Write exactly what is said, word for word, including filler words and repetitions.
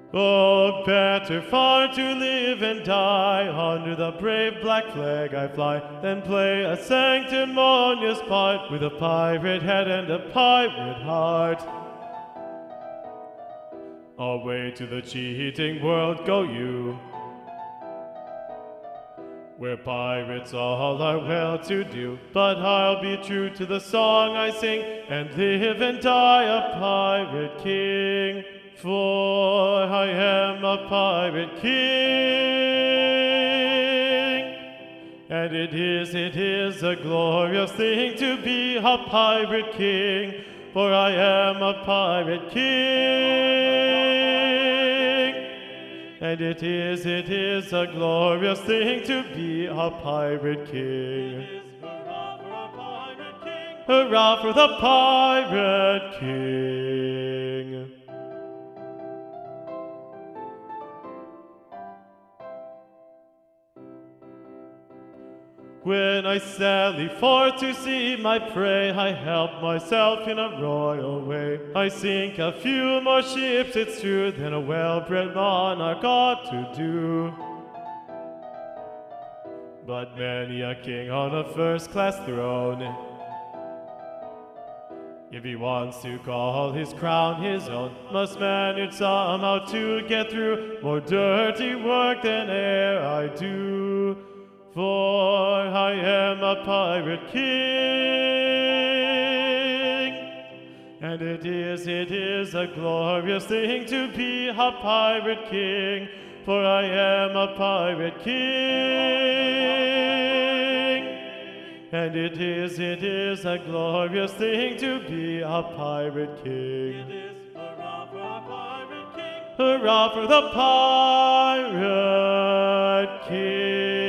Oh, better far to live and die under the brave black flag I fly than play a sanctimonious part with a pirate head and a pirate heart. Away to the cheating world go you, where pirates all are well-to-do. But I'll be true to the song I sing and live and die a pirate king. For I am a pirate king, and it is, it is a glorious thing to be a pirate king. For I am a pirate king, and it is, it is a glorious thing to be a pirate king. Hurrah for a pirate king! Hurrah for the pirate king! When I sally forth to see my prey, I help myself in a royal way. I sink a few more ships, it's true, than a well-bred monarch ought to do. But many a king on a first-class throne, if he wants to call his crown his own, must manage somehow to get through more dirty work than e'er I do. For I am a pirate king, and it is, it is a glorious thing to be a pirate king. For I am a pirate king, and it is, it is a glorious thing to be a pirate king. It is hurrah for a pirate king, hurrah for the pirate king.